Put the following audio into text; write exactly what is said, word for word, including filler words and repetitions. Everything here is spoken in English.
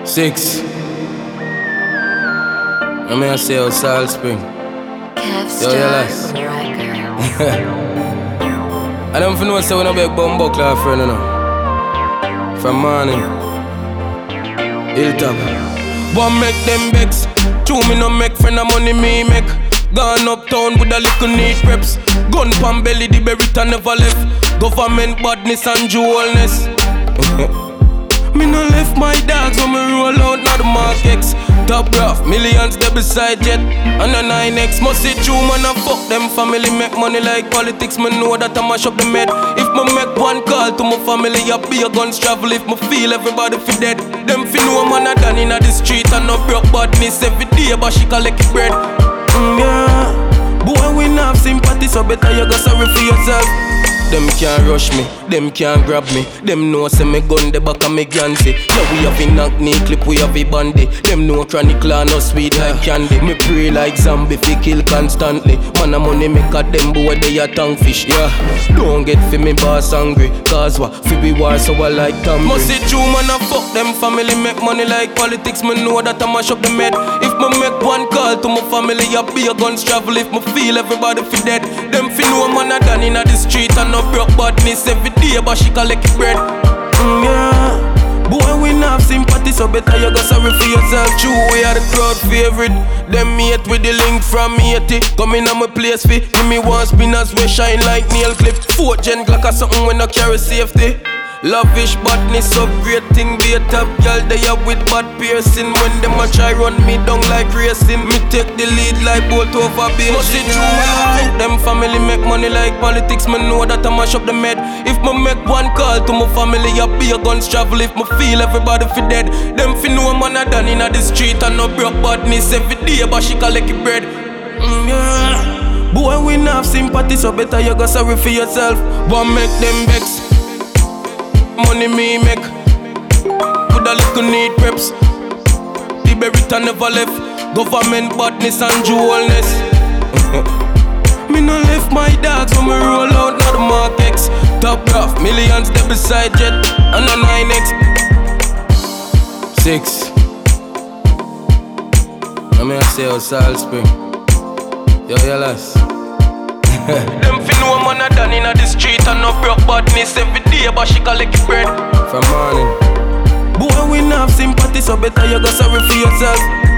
Six. I mean I say out Salt Spring. Yo, yo, lads. I don't know say when I beg bumbo class friend, you know. From morning, hilltop. One make them begs. Two me no make friend of money me make. Gone uptown with a little neat preps. Gun pan belly, the berita never left. Government badness and jewelness. Me no left my dogs when me roll out, not the Mark X. Top rough, millions they beside jet. And a nine X, must see true man and fuck them family. Make money like politics, me know that I mash up the med. If me make one call to my family, I be a guns travel. If me feel everybody fi dead, them fi know man a done inna the street. And no broke badness every day, but she collect it bread. Mm, yeah, boy we not have sympathy, so better you go sorry for yourself. Them can't rush me, them can't grab me. Them know say me gun the back of me grancy. Yeah, we have a knock knee clip, we have a bandy. Them know chronic law no sweet like candy. Me pray like zombie fi kill constantly. Man a money make a them boy they a tongue fish. Yeah, don't get fi me boss angry. Cause what? Fi we war so I like Tom. Must see true man a fuck them family. Make money like politics, me know that I mash up the med. If me make one call to my family, I be a guns travel. If me feel everybody fi dead, them fi know man a done inna the street and no broke badness every day, but she collect it bread. Mm, yeah, boy we not have sympathy, so better you go sorry for yourself. True, we are the crowd favorite. Them mate with the link from eighty. Come in on my place fi give me one spinners we shine like nail clip. Four gen Glock or something when I carry safety. Lavish badness, upgrade thing, be a top girl they are with bad piercing. When them a try run me down like racing, me take the lead like bolt over base. Must see true, yeah. Them family make money like politics, me know that I mash up the med. If me make one call to my family, I be a guns travel. If me feel everybody fi dead, them fi know man a done inna the street and no broke badness every day, but she collect it bread. Mm, yeah. Boy we not have sympathy, so better you go sorry for yourself. But make them vex. Money me make, put a little need preps. The berita never left. Government badness and jewelness. Me no left my dogs when me roll out, not the Mark X. Top rough, millions they beside jet. And a nine X. Six. I mean I say out Salt Spring. Yo, yo, lads. Them fi know man a done inna the street and no broke badness every day, but she collect it bread. From morning, boy we not have sympathy, so better you go sorry for yourself.